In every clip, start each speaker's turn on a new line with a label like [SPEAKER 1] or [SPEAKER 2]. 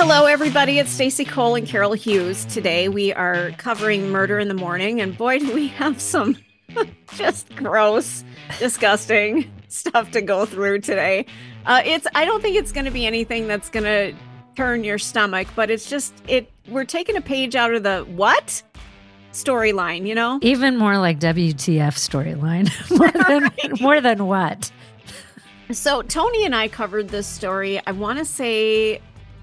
[SPEAKER 1] Hello, everybody. It's Stacey Cole and Carol Hughes. Today we are covering Murder in the Morning, and boy, do we have some just gross, disgusting stuff to go through today. I don't think it's going to be anything that's going to turn your stomach, but we're taking a page out of the what storyline, you know?
[SPEAKER 2] Even more like WTF storyline. more than what?
[SPEAKER 1] So Tony and I covered this story, I want to say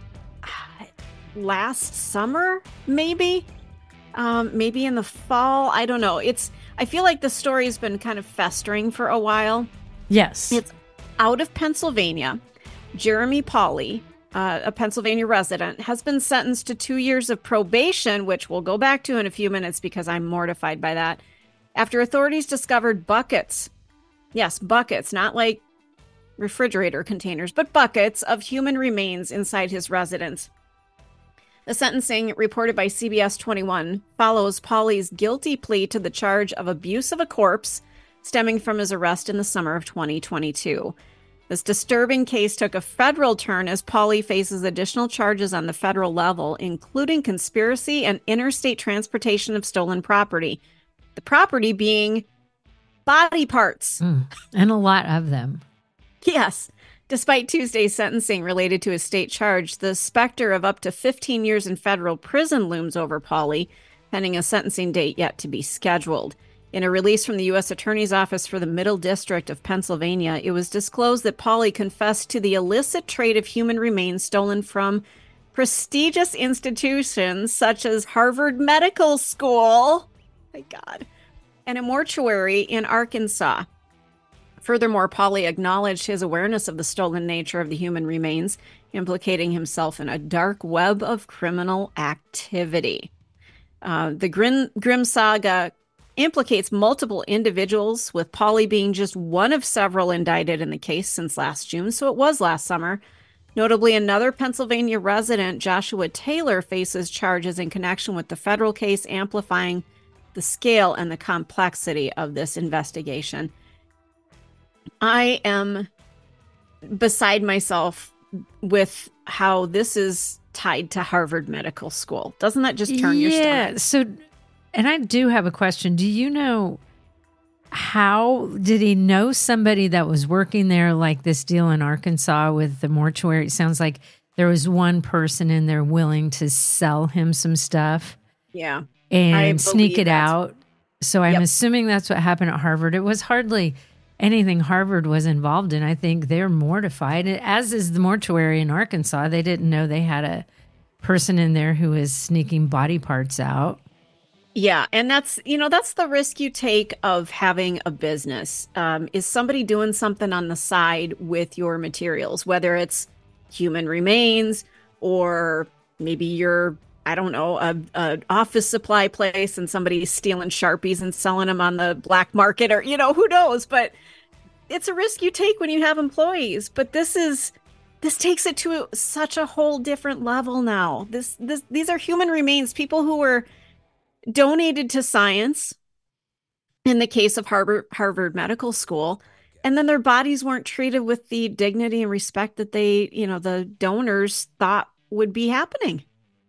[SPEAKER 1] last summer, maybe in the fall. I don't know. I feel like the story's been kind of festering for a while.
[SPEAKER 2] Yes.
[SPEAKER 1] It's out of Pennsylvania. Jeremy Pauley, a Pennsylvania resident, has been sentenced to 2 years of probation, which we'll go back to in a few minutes because I'm mortified by that, after authorities discovered buckets. Yes, buckets, not like refrigerator containers, but buckets of human remains inside his residence. The sentencing, reported by CBS 21, follows Pauley's guilty plea to the charge of abuse of a corpse stemming from his arrest in the summer of 2022. This disturbing case took a federal turn as Pauley faces additional charges on the federal level, including conspiracy and interstate transportation of stolen property. The property being body parts.
[SPEAKER 2] And a lot of them.
[SPEAKER 1] Yes. Despite Tuesday's sentencing related to his state charge, the specter of up to 15 years in federal prison looms over Pauley, pending a sentencing date yet to be scheduled. In a release from the U.S. Attorney's Office for the Middle District of Pennsylvania, it was disclosed that Pauley confessed to the illicit trade of human remains stolen from prestigious institutions such as Harvard Medical School, my God, and a mortuary in Arkansas. Furthermore, Pauley acknowledged his awareness of the stolen nature of the human remains, implicating himself in a dark web of criminal activity. The Grim Saga implicates multiple individuals, with Pauley being just one of several indicted in the case since last June, so it was last summer. Notably, another Pennsylvania resident, Joshua Taylor, faces charges in connection with the federal case, amplifying the scale and the complexity of this investigation. I am beside myself with how this is tied to Harvard Medical School. Doesn't that just turn your stomach?
[SPEAKER 2] So, and I do have a question. Do you know, how did he know somebody that was working there, like this deal in Arkansas with the mortuary? It sounds like there was one person in there willing to sell him some stuff.
[SPEAKER 1] Yeah.
[SPEAKER 2] And sneak it out. So I'm assuming that's what happened at Harvard. It was hardly anything Harvard was involved in. I think they're mortified, as is the mortuary in Arkansas. They didn't know they had a person in there who was sneaking body parts out.
[SPEAKER 1] Yeah, and that's the risk you take of having a business. Is somebody doing something on the side with your materials, whether it's human remains or maybe you're, I don't know, a office supply place and somebody's stealing Sharpies and selling them on the black market, or, who knows, but it's a risk you take when you have employees. But this takes it to such a whole different level now. These are human remains, people who were donated to science in the case of Harvard Medical School, and then their bodies weren't treated with the dignity and respect that the donors thought would be happening.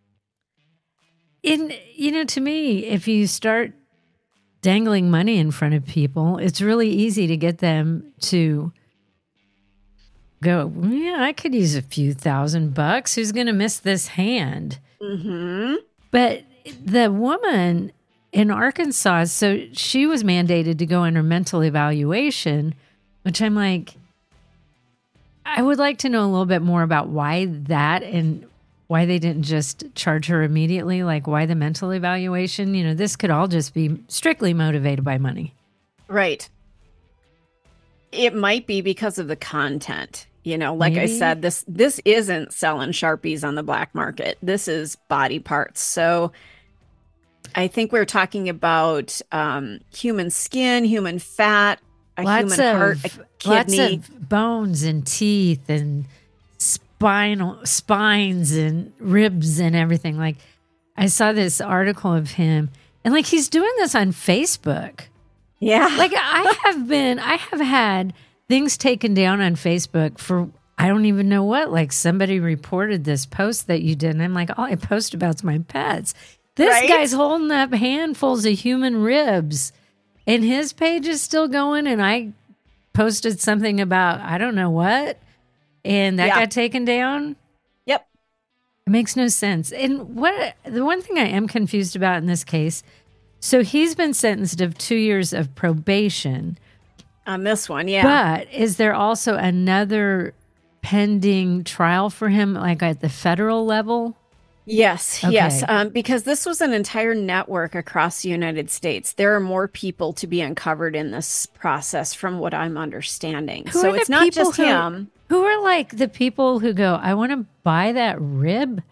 [SPEAKER 2] To me, if you start dangling money in front of people, it's really easy to get them to go, yeah, I could use a few $1,000. Who's going to miss this hand?
[SPEAKER 1] Mm-hmm.
[SPEAKER 2] But the woman in Arkansas, so she was mandated to go under mental evaluation, which I'm like, I would like to know a little bit more about why that, and why they didn't just charge her immediately, like why the mental evaluation. This could all just be strictly motivated by money.
[SPEAKER 1] Right. It might be because of the content. Like
[SPEAKER 2] Maybe.
[SPEAKER 1] I said, this isn't selling Sharpies on the black market. This is body parts. So I think we're talking about human skin, human fat, human heart, a kidney.
[SPEAKER 2] Lots of bones and teeth and spines and ribs and everything. Like, I saw this article of him, and like, he's doing this on Facebook.
[SPEAKER 1] Yeah.
[SPEAKER 2] Like, I have had things taken down on Facebook for I don't even know what. Like somebody reported this post that you did. And I'm like, all I post about's my pets. This guy's holding up handfuls of human ribs. And his page is still going. And I posted something about, I don't know what. And that got taken down.
[SPEAKER 1] Yep.
[SPEAKER 2] It makes no sense. And the one thing I am confused about in this case, so he's been sentenced to 2 years of probation.
[SPEAKER 1] On this one, yeah.
[SPEAKER 2] But is there also another pending trial for him, like at the federal level?
[SPEAKER 1] Yes, yes. Because this was an entire network across the United States. There are more people to be uncovered in this process from what I'm understanding. So it's not just him.
[SPEAKER 2] Who are like the people who go, I want to buy that rib?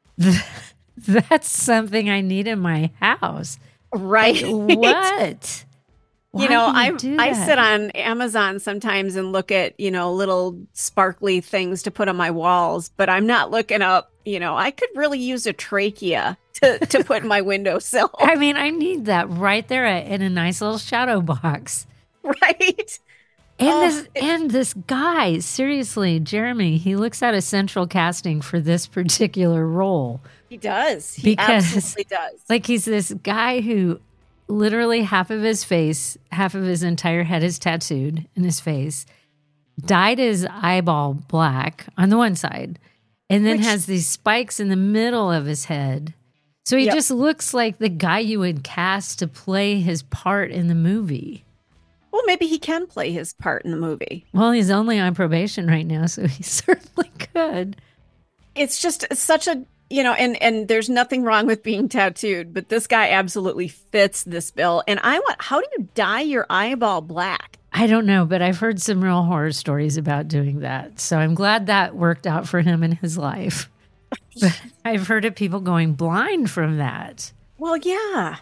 [SPEAKER 2] That's something I need in my house.
[SPEAKER 1] Right.
[SPEAKER 2] Like, what?
[SPEAKER 1] You know, I sit on Amazon sometimes and look at, little sparkly things to put on my walls, but I'm not looking up, I could really use a trachea to put in my windowsill.
[SPEAKER 2] I mean, I need that right there in a nice little shadow box.
[SPEAKER 1] Right.
[SPEAKER 2] And this guy, seriously, Jeremy, he looks out of central casting for this particular role.
[SPEAKER 1] He does. He absolutely does.
[SPEAKER 2] Like he's this guy who literally half of his entire head is tattooed in his face, dyed his eyeball black on the one side, and then has these spikes in the middle of his head. So he just looks like the guy you would cast to play his part in the movie.
[SPEAKER 1] Well, maybe he can play his part in the movie.
[SPEAKER 2] Well, he's only on probation right now, so he certainly could.
[SPEAKER 1] It's just such a, and there's nothing wrong with being tattooed, but this guy absolutely fits this bill. And how do you dye your eyeball black?
[SPEAKER 2] I don't know, but I've heard some real horror stories about doing that. So I'm glad that worked out for him in his life. But I've heard of people going blind from that.
[SPEAKER 1] Well, yeah.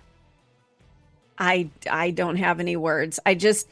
[SPEAKER 1] I don't have any words. I just,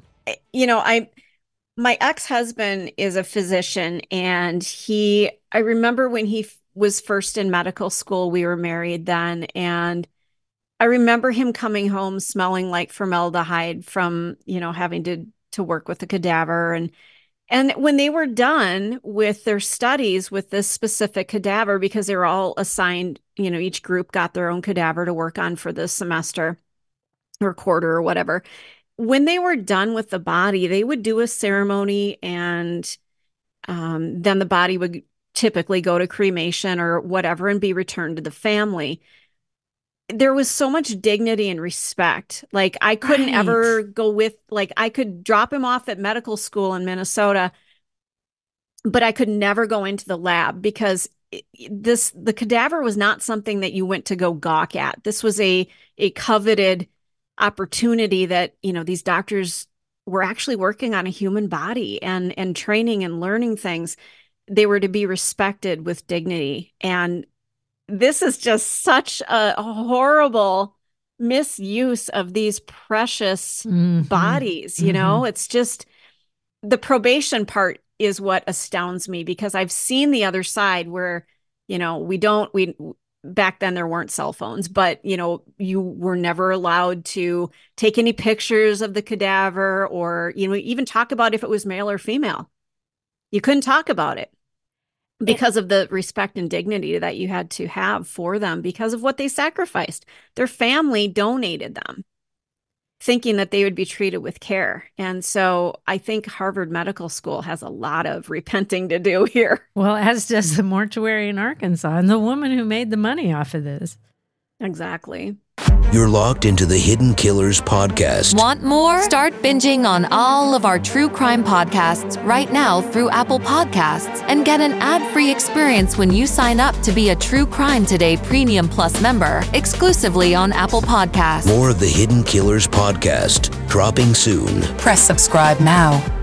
[SPEAKER 1] my ex-husband is a physician, and I remember when he was first in medical school, we were married then, and I remember him coming home smelling like formaldehyde from, having to work with a cadaver. And when they were done with their studies with this specific cadaver, because they were all assigned, each group got their own cadaver to work on for the semester or quarter or whatever. When they were done with the body, they would do a ceremony, and then the body would typically go to cremation or whatever and be returned to the family. There was so much dignity and respect. Like I couldn't ever go I could drop him off at medical school in Minnesota, but I could never go into the lab because the cadaver was not something that you went to go gawk at. This was a coveted opportunity that, these doctors were actually working on a human body and training and learning things. They were to be respected with dignity. And this is just such a horrible misuse of these precious bodies. It's just the probation part is what astounds me, because I've seen the other side where, back then there weren't cell phones, but you were never allowed to take any pictures of the cadaver or, even talk about if it was male or female. You couldn't talk about it because of the respect and dignity that you had to have for them because of what they sacrificed. Their family donated them, thinking that they would be treated with care. And so I think Harvard Medical School has a lot of repenting to do here.
[SPEAKER 2] Well, as does the mortuary in Arkansas and the woman who made the money off of this.
[SPEAKER 1] Exactly.
[SPEAKER 3] You're locked into the Hidden Killers podcast.
[SPEAKER 4] Want more? Start binging on all of our true crime podcasts right now through Apple Podcasts and get an ad-free experience when you sign up to be a True Crime Today Premium Plus member exclusively on Apple Podcasts.
[SPEAKER 3] More of the Hidden Killers podcast dropping soon.
[SPEAKER 4] Press subscribe now.